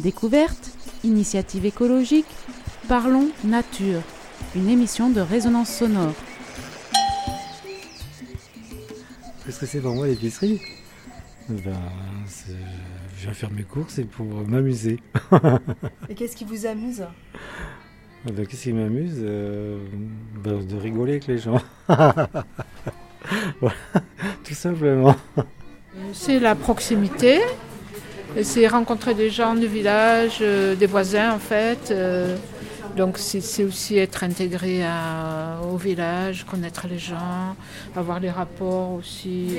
Découverte, initiative écologique, parlons nature, une émission de résonance sonore. Qu'est-ce que c'est pour moi l'épicerie ? Je viens faire mes courses et pour m'amuser. Et qu'est-ce qui vous amuse ? Qu'est-ce qui m'amuse ? De rigoler avec les gens. Voilà, tout simplement. C'est la proximité, c'est rencontrer des gens du village, des voisins en fait. Donc c'est aussi être intégré au village, connaître les gens, avoir des rapports aussi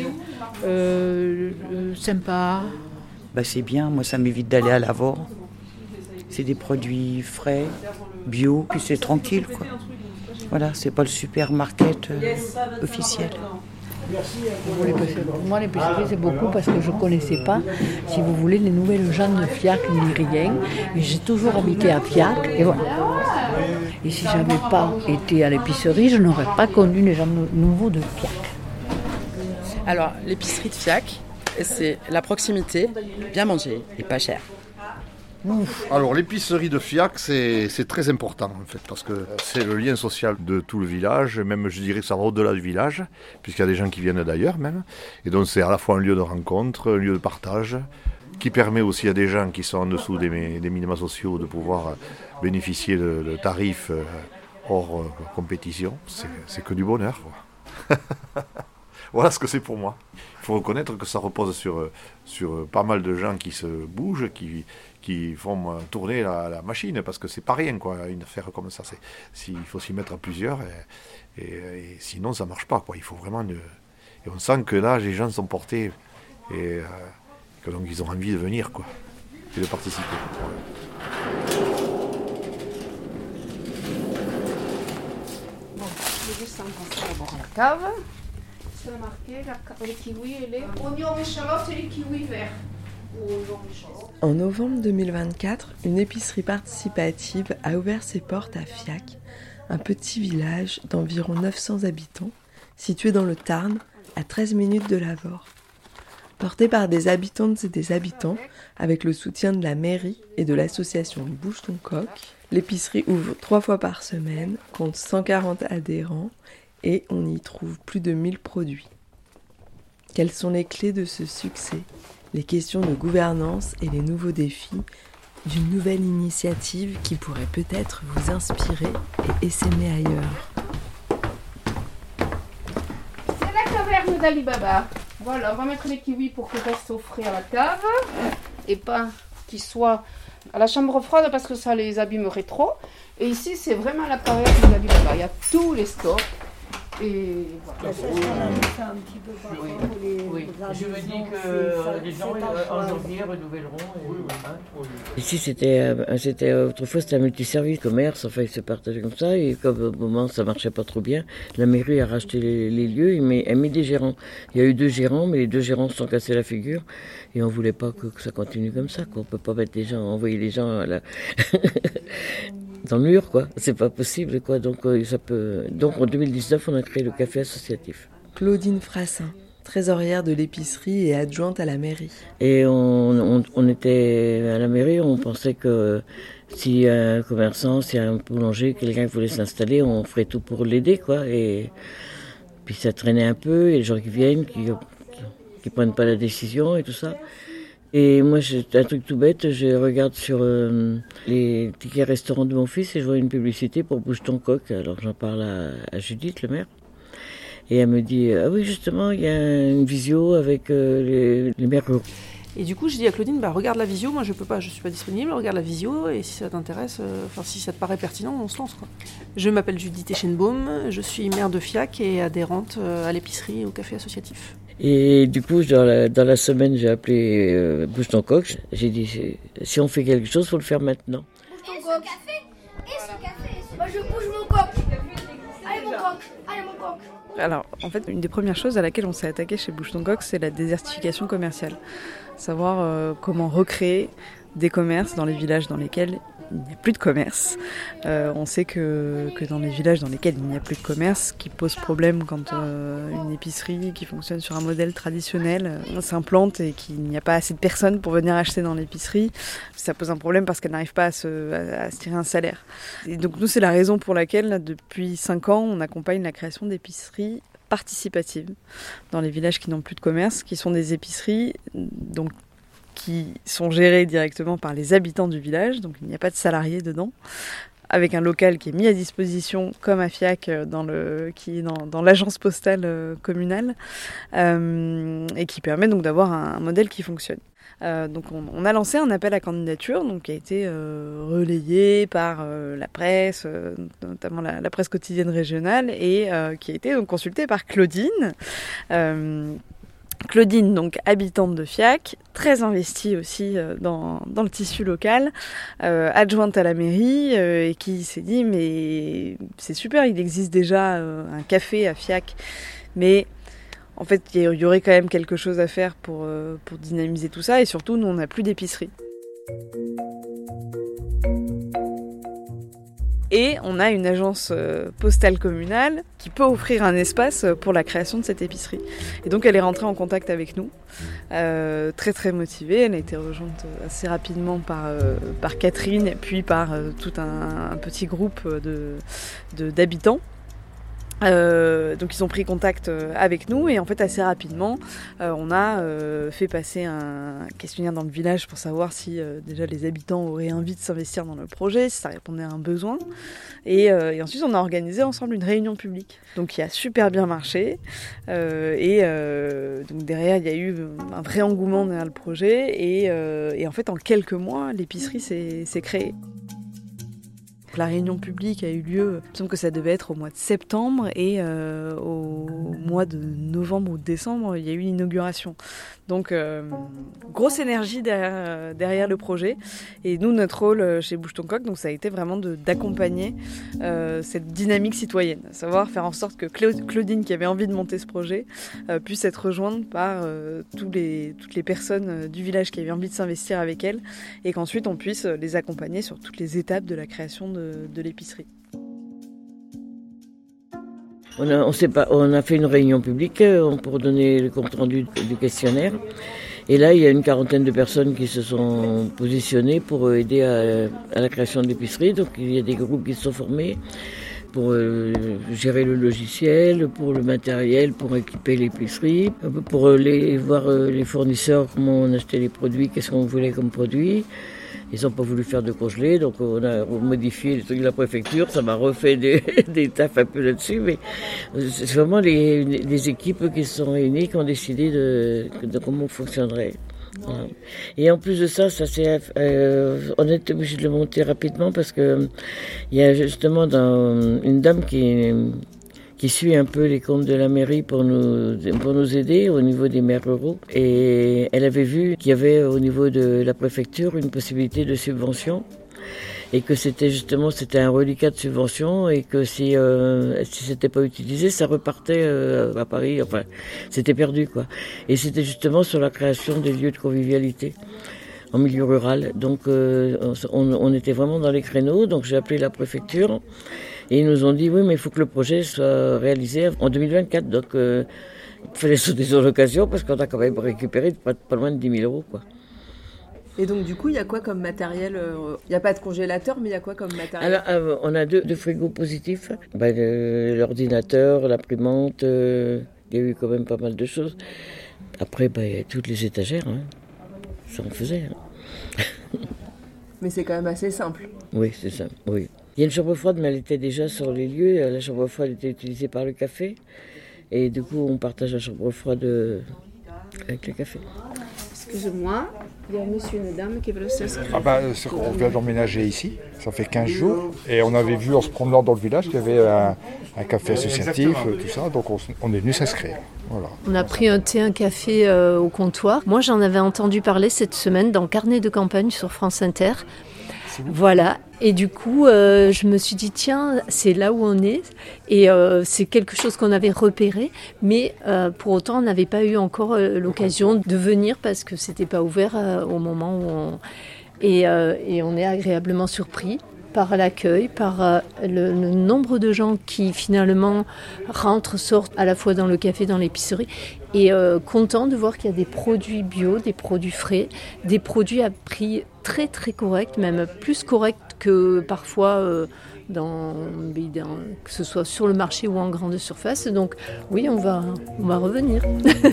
sympas. C'est bien, moi ça m'évite d'aller à l'Avor. C'est des produits frais, bio, puis c'est tranquille quoi. Voilà, c'est pas le supermarket officiel. Pour moi, l'épicerie, c'est beaucoup parce que je ne connaissais pas, si vous voulez, les nouvelles gens de Fiac ni rien. Et j'ai toujours habité à Fiac, et voilà. Et si je n'avais pas été à l'épicerie, je n'aurais pas connu les gens nouveaux de Fiac. Alors, l'épicerie de Fiac, c'est la proximité, bien manger et pas cher. Alors l'épicerie de Fiac c'est très important en fait parce que c'est le lien social de tout le village, même je dirais que ça va au-delà du village puisqu'il y a des gens qui viennent d'ailleurs même et donc c'est à la fois un lieu de rencontre, un lieu de partage qui permet aussi à des gens qui sont en dessous des minima sociaux de pouvoir bénéficier de tarifs hors compétition, c'est que du bonheur quoi. Voilà ce que c'est pour moi. Il faut reconnaître que ça repose sur pas mal de gens qui se bougent, qui font tourner la machine, parce que c'est pas rien, quoi, une affaire comme ça. Il faut s'y mettre à plusieurs, et sinon ça marche pas, quoi. Il faut vraiment... Et on sent que là, les gens sont portés, et que donc ils ont envie de venir, quoi, et de participer. Bon, je vais juste passer d'abord à la cave. C'est marqué les kiwis et les oignons échalotes et les kiwis verts. En novembre 2024, une épicerie participative a ouvert ses portes à Fiac, un petit village d'environ 900 habitants, situé dans le Tarn, à 13 minutes de l'Avor. Portée par des habitantes et des habitants, avec le soutien de la mairie et de l'association Bouge ton coq, l'épicerie ouvre 3 fois par semaine, compte 140 adhérents et on y trouve plus de 1000 produits. Quelles sont les clés de ce succès ? Les questions de gouvernance et les nouveaux défis d'une nouvelle initiative qui pourrait peut-être vous inspirer et essaimer ailleurs. C'est la caverne d'Ali Baba. Voilà, on va mettre les kiwis pour qu'ils restent au frais à la cave et pas qu'ils soient à la chambre froide parce que ça les abîmerait trop. Et ici, c'est vraiment la caverne d'Ali Baba. Il y a tous les stocks. Et voilà. Ça un petit peu parfois pour les Je me dis que les gens en janvier renouvelleront. Ici c'était autrefois c'était un multiservice commerce, enfin ils se partageaient comme ça et comme au moment ça marchait pas trop bien, la mairie a racheté les lieux et a mis des gérants. Il y a eu 2 gérants mais les 2 gérants se sont cassés la figure et on voulait pas que ça continue comme ça quoi. On peut pas mettre envoyer les gens à la dans le mur, quoi. C'est pas possible, quoi. Donc en 2019, on a créé le café associatif. Claudine Frassin, trésorière de l'épicerie et adjointe à la mairie. Et on était à la mairie, on pensait que s'il y a un commerçant, s'il y a un boulanger, quelqu'un qui voulait s'installer, on ferait tout pour l'aider, quoi. Et puis ça traînait un peu, et les gens qui viennent, qui prennent pas la décision et tout ça. Et moi, c'est un truc tout bête, je regarde sur les tickets restaurants de mon fils et je vois une publicité pour Bouge ton coq. Alors j'en parle à Judith, le maire. Et elle me dit, ah oui, justement, il y a une visio avec les maires ruraux. Et du coup, je dis à Claudine, regarde la visio, moi je suis pas disponible, regarde la visio, et si ça t'intéresse, si ça te paraît pertinent, on se lance, quoi. Je m'appelle Judith Eschenbaum, je suis maire de Fiac et adhérente à l'épicerie et au café associatif. Et du coup, dans la semaine, j'ai appelé Bouge ton coq. J'ai dit, si on fait quelque chose, il faut le faire maintenant. Bouge ton coq. Et ce café. Moi, je bouge mon coq. Allez, mon coq. Allez, mon coq. Alors, en fait, une des premières choses à laquelle on s'est attaqué chez Bouge ton coq, c'est la désertification commerciale. Savoir comment recréer des commerces dans les villages dans lesquels il n'y a plus de commerce. On sait que dans les villages dans lesquels il n'y a plus de commerce, ce qui pose problème quand une épicerie qui fonctionne sur un modèle traditionnel s'implante et qu'il n'y a pas assez de personnes pour venir acheter dans l'épicerie, ça pose un problème parce qu'elle n'arrive pas à se tirer un salaire. Et donc nous, c'est la raison pour laquelle, là, depuis 5 ans, on accompagne la création d'épiceries participatives dans les villages qui n'ont plus de commerce, qui sont des épiceries donc qui sont gérés directement par les habitants du village, donc il n'y a pas de salariés dedans, avec un local qui est mis à disposition comme à Fiac qui est dans l'agence postale communale et qui permet donc d'avoir un modèle qui fonctionne. Donc on a lancé un appel à candidature donc, qui a été relayé par la presse, notamment la presse quotidienne régionale, et qui a été donc, consulté par Claudine. Claudine, donc habitante de Fiac, très investie aussi dans le tissu local, adjointe à la mairie, et qui s'est dit mais c'est super, il existe déjà un café à Fiac, mais en fait il y aurait quand même quelque chose à faire pour dynamiser tout ça, et surtout nous on n'a plus d'épicerie. Et on a une agence postale communale qui peut offrir un espace pour la création de cette épicerie. Et donc elle est rentrée en contact avec nous, très très motivée. Elle a été rejointe assez rapidement par Catherine, et puis par tout un petit groupe d'habitants. Donc ils ont pris contact avec nous, et en fait assez rapidement on a fait passer un questionnaire dans le village pour savoir si déjà les habitants auraient envie de s'investir dans le projet, si ça répondait à un besoin, et ensuite on a organisé ensemble une réunion publique donc qui a super bien marché, donc derrière il y a eu un vrai engouement derrière le projet, et en fait en quelques mois l'épicerie s'est créée. La réunion publique a eu lieu, il me semble que ça devait être au mois de septembre, et au mois de novembre ou de décembre, il y a eu l'inauguration. Donc, grosse énergie derrière le projet. Et nous, notre rôle chez Bouge ton coq, donc ça a été vraiment d'accompagner cette dynamique citoyenne, à savoir faire en sorte que Claudine, qui avait envie de monter ce projet, puisse être rejointe par toutes les personnes du village qui avaient envie de s'investir avec elle, et qu'ensuite on puisse les accompagner sur toutes les étapes de la création de l'épicerie. On a fait une réunion publique pour donner le compte rendu du questionnaire. Et là, il y a une quarantaine de personnes qui se sont positionnées pour aider à la création de l'épicerie. Donc il y a des groupes qui se sont formés pour gérer le logiciel, pour le matériel, pour équiper l'épicerie, pour voir les fournisseurs, comment on achetait les produits, qu'est-ce qu'on voulait comme produit. Ils n'ont pas voulu faire de congelé, donc on a modifié les trucs de la préfecture, ça m'a refait des tafs un peu là-dessus, mais c'est vraiment les équipes qui se sont réunies qui ont décidé de comment on fonctionnerait. Voilà. Et en plus de ça, on est obligé de le monter rapidement parce que il y a justement une dame qui suit un peu les comptes de la mairie pour nous aider au niveau des maires ruraux. Et elle avait vu qu'il y avait au niveau de la préfecture une possibilité de subvention, et que c'était un reliquat de subvention, et que si c'était pas utilisé, ça repartait à Paris, enfin c'était perdu quoi. Et c'était justement sur la création des lieux de convivialité en milieu rural. Donc on était vraiment dans les créneaux, donc j'ai appelé la préfecture. Et ils nous ont dit, oui, mais il faut que le projet soit réalisé en 2024. Donc, il fallait sauter sur l'occasion parce qu'on a quand même récupéré pas loin de 10 000 euros, quoi. Et donc, du coup, il y a quoi comme matériel ? Il n'y a pas de congélateur, mais il y a quoi comme matériel ? Alors, on a deux frigos positifs. L'ordinateur, l'imprimante, il y a eu quand même pas mal de choses. Après, il y a toutes les étagères. Hein. Ça, on faisait. Hein. Mais c'est quand même assez simple. Oui, c'est ça, oui. Il y a une chambre froide, mais elle était déjà sur les lieux. La chambre froide était utilisée par le café. Et du coup, on partage la chambre froide avec le café. Excusez-moi, il y a un monsieur et une dame qui veulent s'inscrire. On vient d'emménager ici, ça fait 15 jours. Et on avait vu en se promenant dans le village qu'il y avait un café associatif, tout ça. Donc on est venu s'inscrire. Voilà. On a pris un thé, un café au comptoir. Moi, j'en avais entendu parler cette semaine dans Carnet de campagne sur France Inter. Voilà, et du coup, je me suis dit, tiens, c'est là où on est, et c'est quelque chose qu'on avait repéré, mais pour autant, on n'avait pas eu encore l'occasion de venir parce que c'était pas ouvert au moment où Et on est agréablement surpris par l'accueil, par le nombre de gens qui finalement rentrent, sortent à la fois dans le café, dans l'épicerie, et contents de voir qu'il y a des produits bio, des produits frais, des produits à prix très très correct, même plus correct que parfois que ce soit sur le marché ou en grande surface. Donc oui, on va revenir.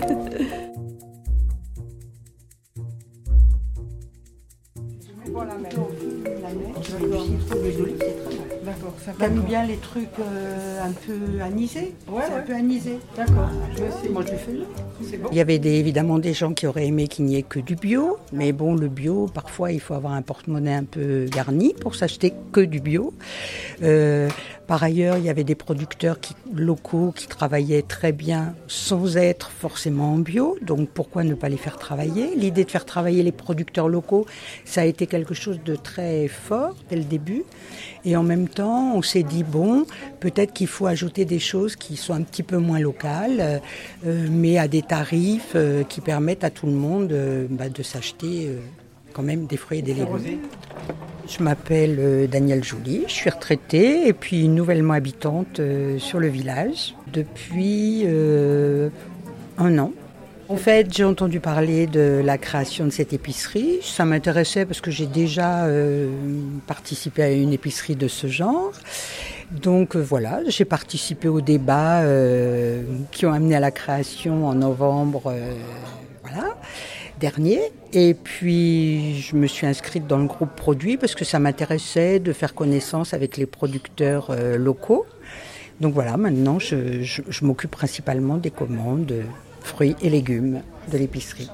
T'aimes bien les trucs un peu anisés? Ouais, c'est un peu anisé. D'accord. Moi, je l'ai fait. C'est bon. Il y avait évidemment des gens qui auraient aimé qu'il n'y ait que du bio. Mais bon, le bio, parfois, il faut avoir un porte-monnaie un peu garni pour s'acheter que du bio. Par ailleurs, il y avait des producteurs locaux qui travaillaient très bien sans être forcément en bio. Donc, pourquoi ne pas les faire travailler? L'idée de faire travailler les producteurs locaux, ça a été quelque chose de très fort dès le début. Et en même temps, on s'est dit, bon, peut-être qu'il faut ajouter des choses qui sont un petit peu moins locales, mais à des tarifs qui permettent à tout le monde de s'acheter quand même des fruits et des légumes. Je m'appelle Danielle Joly, je suis retraitée et puis nouvellement habitante sur le village depuis 1 an. En fait, j'ai entendu parler de la création de cette épicerie. Ça m'intéressait parce que j'ai déjà participé à une épicerie de ce genre. Donc voilà, j'ai participé aux débats qui ont amené à la création en novembre dernier. Et puis, je me suis inscrite dans le groupe produit parce que ça m'intéressait de faire connaissance avec les producteurs locaux. Donc voilà, maintenant, je m'occupe principalement des commandes fruits et légumes de l'épicerie.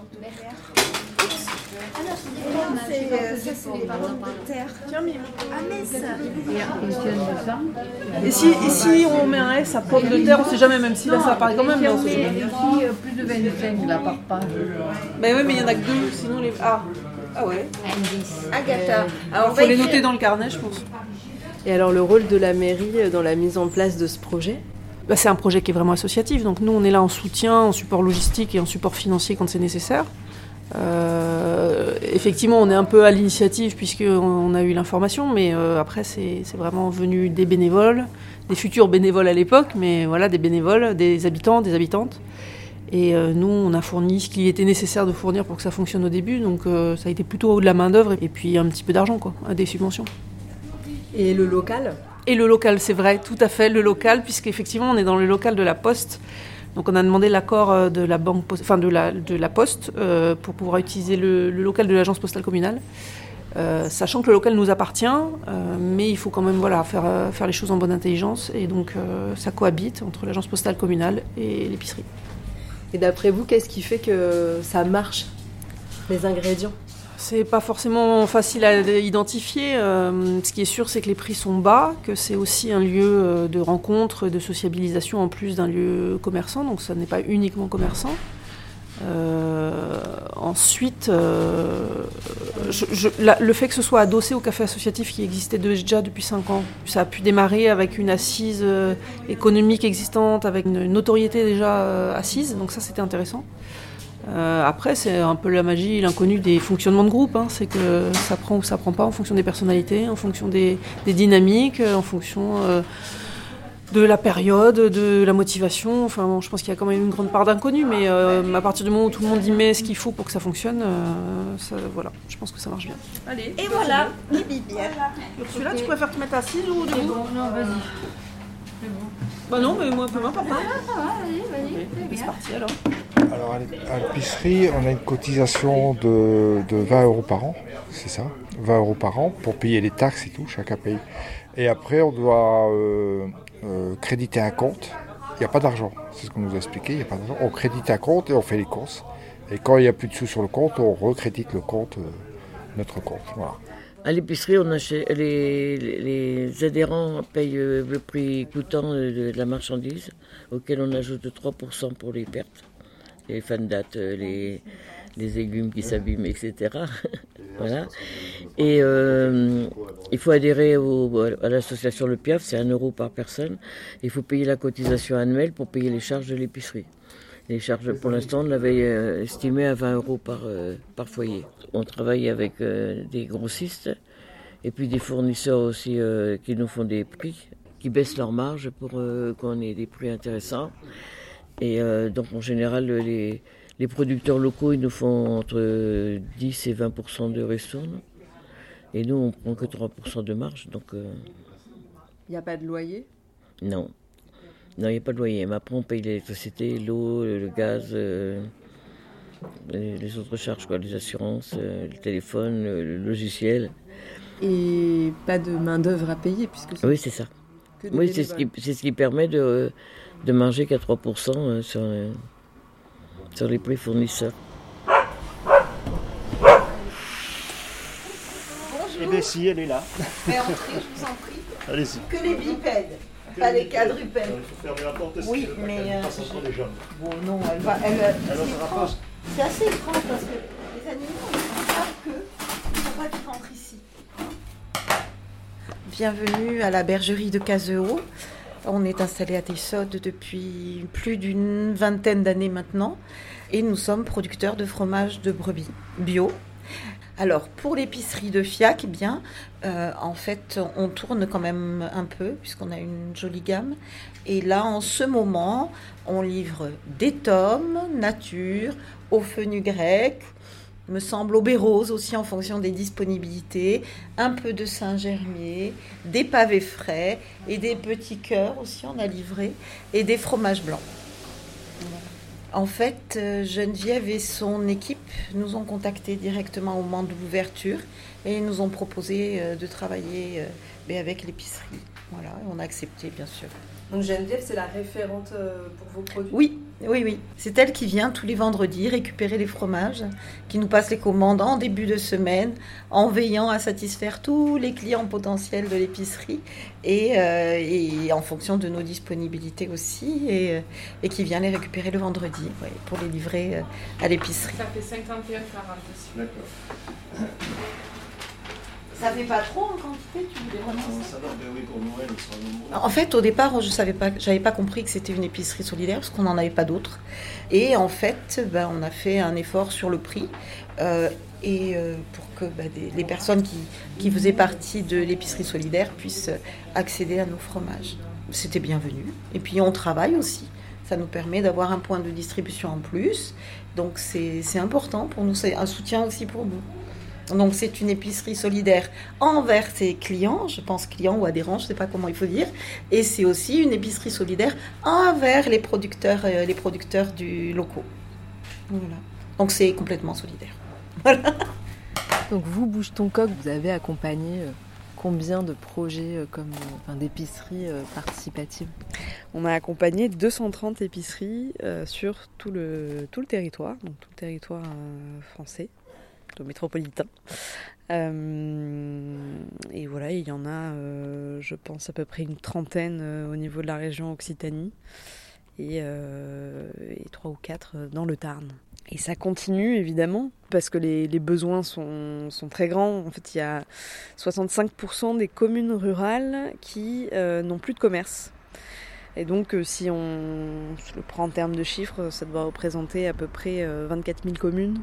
Et si on met un S à pomme de terre, on sait jamais, même si là ça apparaît quand même. Si on met ici plus de 25 là par page. Ben oui, mais il y en a que 2, sinon les... Ah ouais. Agatha. Alors faut les noter dans le carnet, je pense. Et alors le rôle de la mairie dans la mise en place de ce projet? C'est un projet qui est vraiment associatif, donc nous on est là en soutien, en support logistique et en support financier quand c'est nécessaire. Effectivement on est un peu à l'initiative puisqu'on a eu l'information, mais après c'est vraiment venu des bénévoles, des futurs bénévoles à l'époque, mais voilà, des bénévoles, des habitants, des habitantes. Et nous on a fourni ce qu'il était nécessaire de fournir pour que ça fonctionne au début, donc ça a été plutôt de la main d'œuvre et puis un petit peu d'argent, des subventions. Et le local ? Et le local, c'est vrai, tout à fait, le local, puisqu'effectivement, on est dans le local de la Poste. Donc, on a demandé l'accord de la banque, de la Poste pour pouvoir utiliser le local de l'agence postale communale. Sachant que le local nous appartient, mais il faut quand même faire les choses en bonne intelligence. Et donc, ça cohabite entre l'agence postale communale et l'épicerie. Et d'après vous, qu'est-ce qui fait que ça marche, les ingrédients ? C'est pas forcément facile à identifier. Ce qui est sûr, c'est que les prix sont bas, que c'est aussi un lieu de rencontre, de sociabilisation en plus d'un lieu commerçant, donc ça n'est pas uniquement commerçant. Ensuite, le fait que ce soit adossé au café associatif qui existait déjà depuis 5 ans, ça a pu démarrer avec une assise économique existante, avec une notoriété déjà assise, donc ça c'était intéressant. Après, c'est un peu la magie, l'inconnu des fonctionnements de groupe. C'est que ça prend ou ça prend pas en fonction des personnalités, en fonction des dynamiques, en fonction de la période, de la motivation. Enfin, bon, je pense qu'il y a quand même une grande part d'inconnu, mais à partir du moment où tout le monde y met ce qu'il faut pour que ça fonctionne, voilà, je pense que ça marche bien. Allez. Et voilà, les bibières. Celui-là, tu préfères te mettre assise ou debout? Non, vas-y. C'est bon. Bah non, mais moi, peu m'importe. Vas-y. C'est parti alors. Alors à l'épicerie, on a une cotisation de 20 € par an, c'est ça, 20 € par an pour payer les taxes et tout, chacun paye. Et après, on doit créditer un compte. Il n'y a pas d'argent, c'est ce qu'on nous a expliqué, il n'y a pas d'argent. On crédite un compte et on fait les courses. Et quand il n'y a plus de sous sur le compte, on recrédite le compte, notre compte. Voilà. À l'épicerie, les adhérents payent le prix coûtant de la marchandise, auquel on ajoute 3% pour les pertes. Les fins de date, les légumes qui s'abîment, etc. Voilà. Et il faut adhérer à l'association Le Piaf, c'est 1 € par personne. Il faut payer la cotisation annuelle pour payer les charges de l'épicerie. Les charges, pour l'instant, on l'avait estimé à 20 € par foyer. On travaille avec des grossistes et puis des fournisseurs aussi qui nous font des prix, qui baissent leurs marges pour qu'on ait des prix intéressants. Et donc, en général, les producteurs locaux, ils nous font entre 10 et 20% de ristourne. Et nous, on prend que 3% de marge. Donc, il n'y a pas de loyer ? Non. Non, il n'y a pas de loyer. Mais après, on paye l'électricité, l'eau, le gaz, les autres charges, quoi, les assurances, le téléphone, le logiciel. Et pas de main-d'œuvre à payer puisque oui, c'est ça. Oui, c'est ce qui permet de marger qu'à 3% sur les prix fournisseurs. Bonjour. Et bien si, elle est là. Mais entrez, je vous en prie. Allez-y. Que les bipèdes. Pas les quadrupèdes. Il faut fermer la porte aussi. Oui, mais passe entre les jambes. Bon, non, elle va. C'est assez étrange parce que les animaux ne savent que il ne faut pas qu'ils rentrent ici. Bienvenue à la bergerie de Cazeo. On est installé à Tessode depuis plus d'une vingtaine d'années maintenant et nous sommes producteurs de fromage de brebis bio. Alors, pour l'épicerie de Fiac, eh bien, en fait, on tourne quand même un peu, puisqu'on a une jolie gamme. Et là, en ce moment, on livre des tomes, nature, au fenugrec, me semble aubérose aussi en fonction des disponibilités, un peu de Saint-Germier, des pavés frais et des petits cœurs aussi, on a livré, et des fromages blancs. En fait, Geneviève et son équipe nous ont contactés directement au moment de l'ouverture et nous ont proposé de travailler avec l'épicerie. Voilà, et on a accepté, bien sûr. Donc Geneviève, c'est la référente pour vos produits ? Oui. C'est elle qui vient tous les vendredis récupérer les fromages, qui nous passe les commandes en début de semaine, en veillant à satisfaire tous les clients potentiels de l'épicerie et en fonction de nos disponibilités aussi, et qui vient les récupérer le vendredi pour les livrer à l'épicerie. Ça fait 51,40 aussi. D'accord. Ça fait pas trop en quantité, tu voulais vraiment ça va, oui, pour Noël, ils seront nombreux. En fait, au départ, j'avais pas compris que c'était une épicerie solidaire parce qu'on n'en avait pas d'autres. Et en fait, on a fait un effort sur le prix pour que les personnes qui faisaient partie de l'épicerie solidaire puissent accéder à nos fromages. C'était bienvenu. Et puis, on travaille aussi. Ça nous permet d'avoir un point de distribution en plus. Donc, c'est important pour nous. C'est un soutien aussi pour nous. Donc c'est une épicerie solidaire envers ses clients, je pense clients ou adhérents, je ne sais pas comment il faut dire, et c'est aussi une épicerie solidaire envers les producteurs du locaux. Voilà. Donc c'est complètement solidaire. Voilà. Donc vous, Bouge ton coq, vous avez accompagné combien de projets d'épiceries participatives ? On a accompagné 230 épiceries sur tout le territoire, donc tout le territoire français. Métropolitain. Et voilà, il y en a, je pense, à peu près une trentaine au niveau de la région Occitanie et 3 ou 4 dans le Tarn. Et ça continue, évidemment, parce que les besoins sont très grands. En fait, il y a 65% des communes rurales qui n'ont plus de commerce. Et donc, si on le prend en termes de chiffres, ça doit représenter à peu près 24 000 communes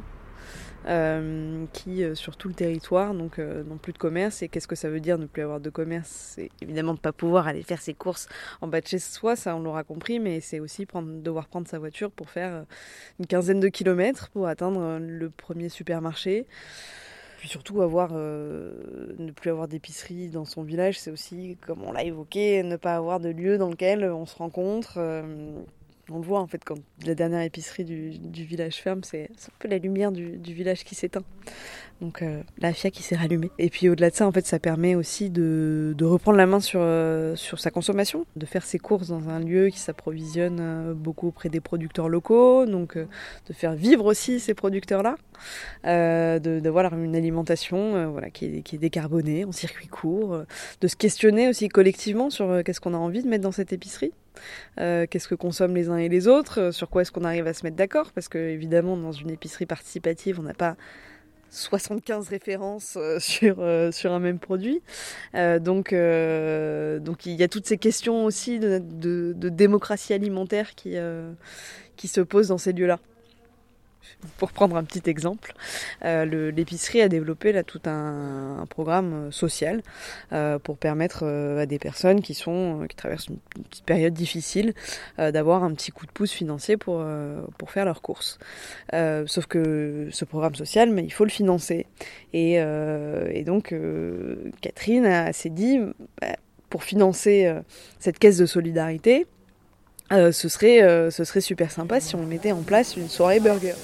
qui, sur tout le territoire, n'ont plus de commerce. Et qu'est-ce que ça veut dire ne plus avoir de commerce ? C'est évidemment de ne pas pouvoir aller faire ses courses en bas de chez soi, ça on l'aura compris, mais c'est aussi devoir prendre sa voiture pour faire une quinzaine de kilomètres pour atteindre le premier supermarché. Puis surtout ne plus avoir d'épicerie dans son village, c'est aussi, comme on l'a évoqué, ne pas avoir de lieu dans lequel on se rencontre. On le voit en fait quand la dernière épicerie du village ferme, c'est un peu la lumière du village qui s'éteint. Donc la FIAC qui s'est rallumée. Et puis au-delà de ça, en fait, ça permet aussi de reprendre la main sur sa consommation, de faire ses courses dans un lieu qui s'approvisionne beaucoup auprès des producteurs locaux, donc de faire vivre aussi ces producteurs-là, d'avoir une alimentation qui est décarbonée, en circuit court, de se questionner aussi collectivement sur qu'est-ce qu'on a envie de mettre dans cette épicerie. Qu'est-ce que consomment les uns et les autres, sur quoi est-ce qu'on arrive à se mettre d'accord, parce que évidemment dans une épicerie participative on n'a pas 75 références sur un même produit. Donc il y a toutes ces questions aussi de démocratie alimentaire qui se posent dans ces lieux-là. Pour prendre un petit exemple, l'épicerie a développé là tout un programme social pour permettre à des personnes qui traversent une petite période difficile d'avoir un petit coup de pouce financier pour faire leurs courses. Sauf que ce programme social, mais il faut le financer. Et donc Catherine s'est dit, pour financer cette caisse de solidarité, ce serait super sympa si on mettait en place une soirée burger.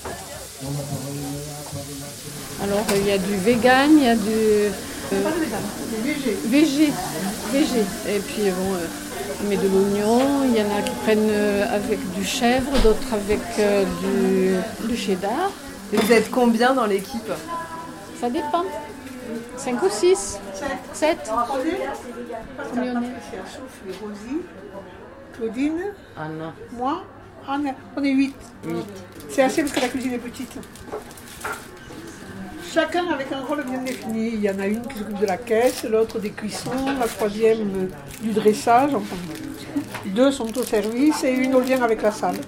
Alors il y a du vegan, il y a du végé. Et puis on met de l'oignon, il y en a qui prennent avec du chèvre, d'autres avec du cheddar. Et vous êtes combien dans l'équipe? Ça dépend. 5 ou 6 7. Combien on est? Rosie, Claudine, Anna. moi, Anne, on est 8. C'est assez parce que la cuisine est petite. Chacun avec un rôle bien défini. Il y en a une qui s'occupe de la caisse, l'autre des cuissons, la troisième du dressage. Enfin, 2 sont au service et une au lien avec la salle.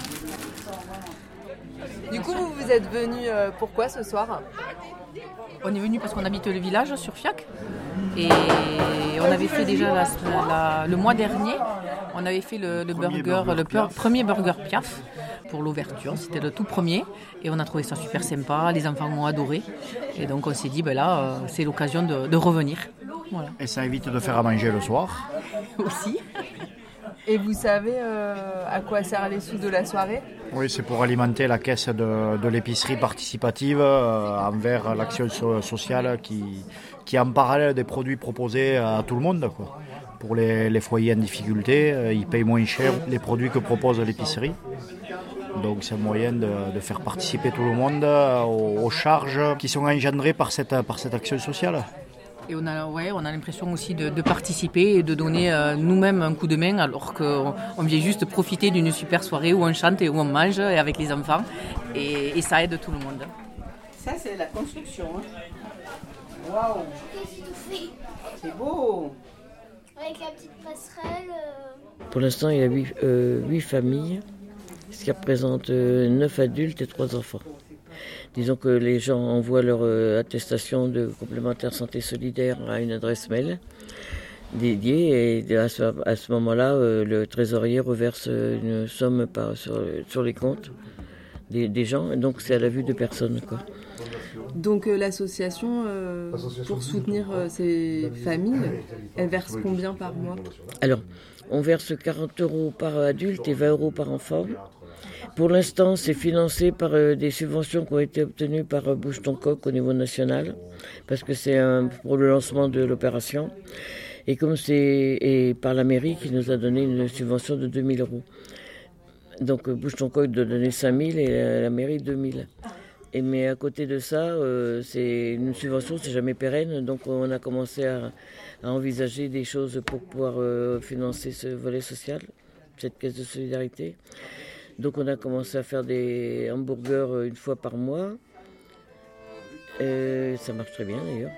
Du coup, vous êtes venus pourquoi ce soir? On est venu parce qu'on habite le village sur Fiac et on avait fait déjà le mois dernier, on avait fait le premier burger Piaf pour l'ouverture, c'était le tout premier et on a trouvé ça super sympa, les enfants ont adoré et donc on s'est dit là c'est l'occasion de revenir. Voilà. Et ça évite de faire à manger le soir. Aussi. Et vous savez à quoi servent les sous de la soirée? Oui, c'est pour alimenter la caisse de l'épicerie participative envers l'action sociale qui en parallèle des produits proposés à tout le monde, quoi. Pour les foyers en difficulté, ils payent moins cher les produits que propose l'épicerie. Donc c'est un moyen de faire participer tout le monde aux charges qui sont engendrées par cette action sociale. Et on a l'impression aussi de participer et de donner nous-mêmes un coup de main alors qu'on vient juste profiter d'une super soirée où on chante et où on mange et avec les enfants et ça aide tout le monde. Ça c'est la construction. Waouh, c'est beau. Avec la petite passerelle. Pour l'instant, il y a 8 familles, ce qui représente 9 adultes et 3 enfants. Disons que les gens envoient leur attestation de complémentaire santé solidaire à une adresse mail dédiée et à ce moment-là, le trésorier reverse une somme sur les comptes des gens. Donc c'est à la vue de personne, quoi. Donc l'association, pour soutenir ces familles, elle verse combien par mois? Alors, on verse 40 € par adulte et 20 € par enfant. Pour l'instant, c'est financé par des subventions qui ont été obtenues par Bouge ton coq au niveau national, parce que c'est pour le lancement de l'opération. Et par la mairie qui nous a donné une subvention de 2 000 €. Donc Bouge ton coq doit donner 5 000 et la mairie 2 000. Mais à côté de ça, c'est une subvention, c'est jamais pérenne, donc on a commencé à envisager des choses pour pouvoir financer ce volet social, cette caisse de solidarité. Donc on a commencé à faire des hamburgers une fois par mois. Ça marche très bien d'ailleurs.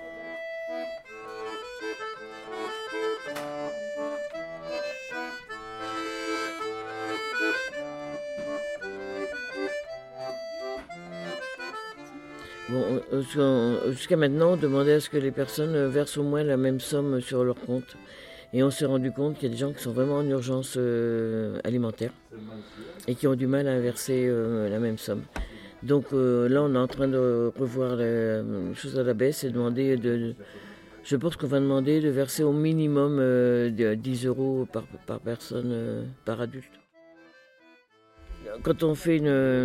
Bon, jusqu'à maintenant, on demandait à ce que les personnes versent au moins la même somme sur leur compte. Et on s'est rendu compte qu'il y a des gens qui sont vraiment en urgence alimentaire et qui ont du mal à verser la même somme. Donc là, on est en train de revoir les choses à la baisse et demander je pense qu'on va demander de verser au minimum 10 € par personne, par adulte. Quand on fait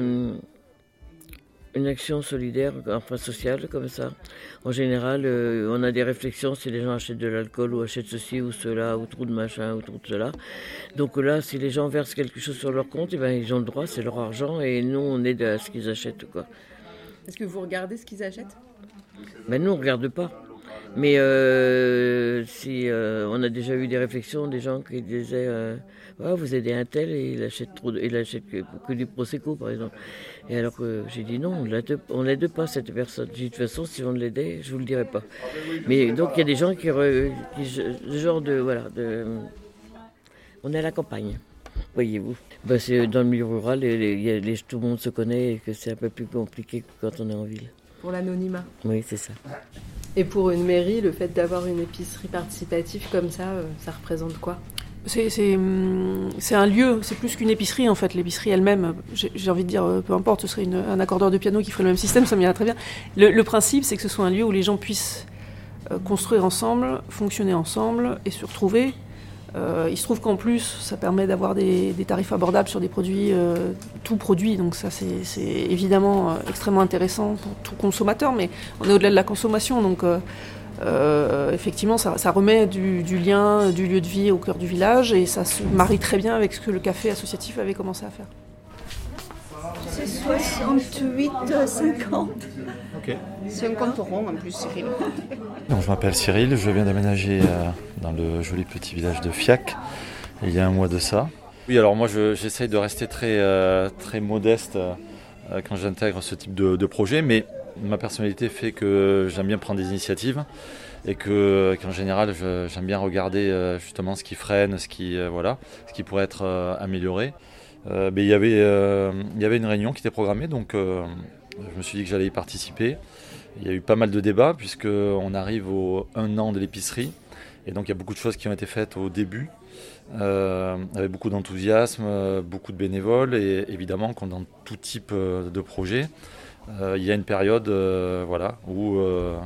une action solidaire, enfin sociale comme ça, en général, on a des réflexions si les gens achètent de l'alcool ou achètent ceci ou cela, ou trop de machin, ou trop de cela. Donc là, si les gens versent quelque chose sur leur compte, eh ben, ils ont le droit, c'est leur argent, et nous, on aide à ce qu'ils achètent, quoi. Est-ce que vous regardez ce qu'ils achètent? Ben nous, on ne regarde pas. Mais on a déjà eu des réflexions, des gens qui disaient vous aidez un tel et il achète que du Prosecco, par exemple. Et alors que j'ai dit non, on l'aide pas cette personne. J'ai dit de toute façon, si on l'aidait, je vous le dirais pas. Mais donc il y a des gens qui genre on est à la campagne, voyez-vous. C'est dans le milieu rural, tout le monde se connaît et que c'est un peu plus compliqué que quand on est en ville. Pour l'anonymat. Oui, c'est ça. Et pour une mairie, le fait d'avoir une épicerie participative comme ça représente quoi ? C'est un lieu, c'est plus qu'une épicerie en fait. L'épicerie elle-même, j'ai envie de dire, peu importe, ce serait un accordeur de piano qui ferait le même système, ça m'irait très bien. Le principe, c'est que ce soit un lieu où les gens puissent construire ensemble, fonctionner ensemble et se retrouver. Il se trouve qu'en plus, ça permet d'avoir des tarifs abordables sur des produits, tout produit. Donc ça, c'est évidemment extrêmement intéressant pour tout consommateur, mais on est au-delà de la consommation. Donc effectivement, ça remet du lien, du lieu de vie au cœur du village et ça se marie très bien avec ce que le café associatif avait commencé à faire. C'est 68,50. Ok. C'est un compte rond en plus, Cyril. Donc, je m'appelle Cyril, je viens d'aménager dans le joli petit village de Fiac, il y a un mois de ça. Oui, alors moi j'essaye de rester très modeste quand j'intègre ce type de projet, mais ma personnalité fait que j'aime bien prendre des initiatives et qu'en général j'aime bien regarder justement ce qui freine, ce qui pourrait être amélioré. Mais il y avait une réunion qui était programmée, donc je me suis dit que j'allais y participer. Il y a eu pas mal de débats puisqu'on arrive au 1 an de l'épicerie et donc il y a beaucoup de choses qui ont été faites au début avec beaucoup d'enthousiasme, beaucoup de bénévoles et évidemment comme dans tout type de projet, il y a une période où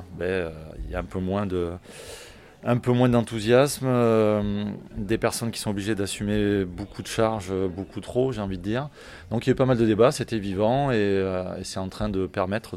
il y a un peu moins d'enthousiasme, des personnes qui sont obligées d'assumer beaucoup de charges, beaucoup trop, j'ai envie de dire. Donc il y a eu pas mal de débats, c'était vivant et c'est en train de permettre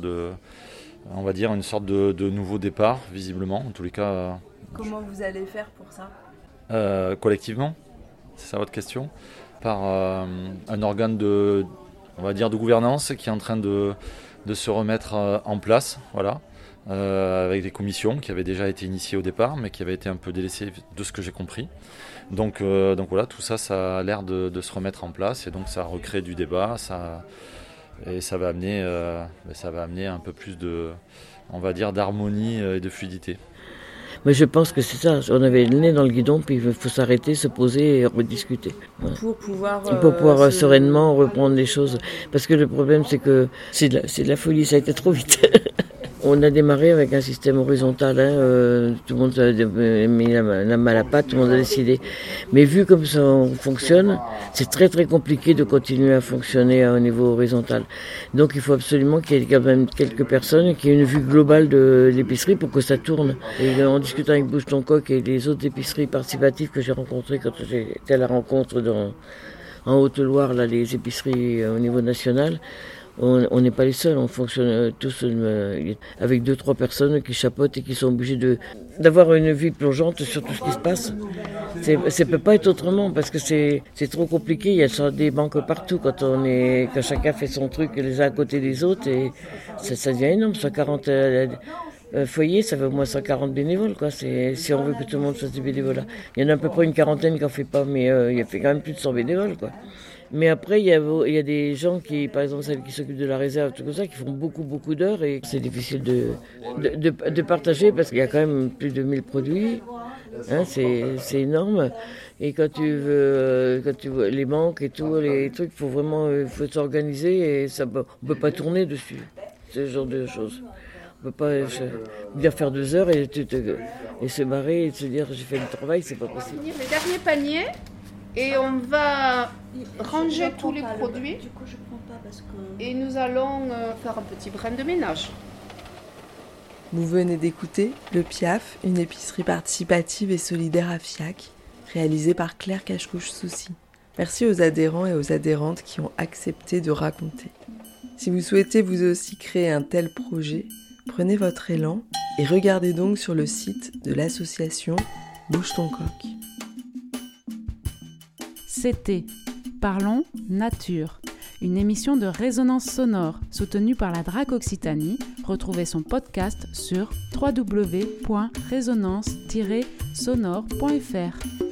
on va dire, une sorte de nouveau départ, visiblement, en tous les cas. Comment vous allez faire pour ça ? Collectivement, c'est ça votre question ? Par un organe de gouvernance qui est en train de se remettre en place, voilà. Avec des commissions qui avaient déjà été initiées au départ, mais qui avaient été un peu délaissées de ce que j'ai compris. Donc voilà, tout ça, ça a l'air de se remettre en place, et donc ça recrée du débat, ça va amener un peu plus d'harmonie et de fluidité. Mais je pense que c'est ça, on avait le nez dans le guidon, puis il faut s'arrêter, se poser et rediscuter. Ouais. Pour pouvoir sereinement reprendre les choses. Parce que le problème, c'est que c'est de la folie, ça a été trop vite. On a démarré avec un système horizontal, tout le monde a mis la main à la pâte, tout le monde a décidé. Mais vu comme ça fonctionne, c'est très très compliqué de continuer à fonctionner au niveau horizontal. Donc il faut absolument qu'il y ait quand même quelques personnes qui aient une vue globale de l'épicerie pour que ça tourne. Et en discutant avec Bouge ton coq et les autres épiceries participatives que j'ai rencontrées quand j'étais à la rencontre en Haute-Loire, là, les épiceries au niveau national, on n'est pas les seuls, on fonctionne tous avec 2-3 personnes qui chapeautent et qui sont obligées d'avoir une vue plongeante sur tout ce qui se passe. Ça peut pas être autrement parce que c'est trop compliqué, il y a des banques partout quand chacun fait son truc les uns à côté des autres et ça devient énorme, 140 foyers, ça fait au moins 140 bénévoles, quoi. Si on veut que tout le monde fasse du bénévolat. Il y en a à peu près une quarantaine qui en fait pas, mais il y a fait quand même plus de 100 bénévoles, quoi. Mais après, il y a des gens qui, par exemple, celles qui s'occupent de la réserve, tout comme ça, qui font beaucoup d'heures et c'est difficile de partager parce qu'il y a quand même plus de 1000 produits. C'est énorme. Et quand tu vois les banques et tout, les trucs, faut s'organiser et on peut pas tourner dessus. Ce genre de choses. On peut pas bien faire 2 heures et se barrer et se dire j'ai fait le travail, c'est pas possible. Les derniers paniers. Et on va ranger tous les produits. Du coup, je prends pas parce que... Et nous allons faire un petit brin de ménage. Vous venez d'écouter Le Piaf, une épicerie participative et solidaire à Fiac, réalisée par Claire Cachecouche-Soucy. Merci aux adhérents et aux adhérentes qui ont accepté de raconter. Si vous souhaitez vous aussi créer un tel projet, prenez votre élan et regardez donc sur le site de l'association Bouge ton coq. C'était Parlons Nature, une émission de résonance sonore soutenue par la DRAC Occitanie Retrouvez son podcast sur www.resonance-sonore.fr.